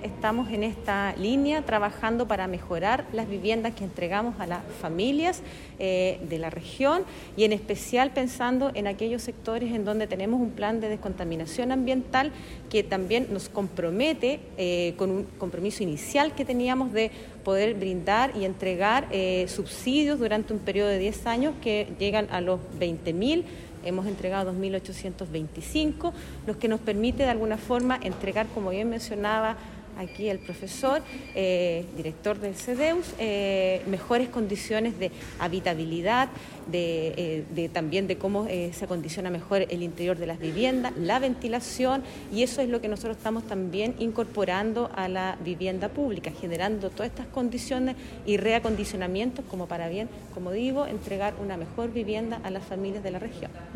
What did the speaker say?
estamos en esta línea trabajando para mejorar las viviendas que entregamos a las familias de la región y en especial pensando en aquellos sectores en donde tenemos un plan de descontaminación ambiental que también nos compromete con un compromiso inicial que teníamos de poder brindar y entregar subsidios durante un periodo de 10 años que llegan a los 20.000. Hemos entregado 2.825, lo que nos permite de alguna forma entregar, como bien mencionaba aquí el profesor, director del CEDEUS, mejores condiciones de habitabilidad, también de cómo se acondiciona mejor el interior de las viviendas, la ventilación, y eso es lo que nosotros estamos también incorporando a la vivienda pública, generando todas estas condiciones y reacondicionamientos como para bien, como digo, entregar una mejor vivienda a las familias de la región.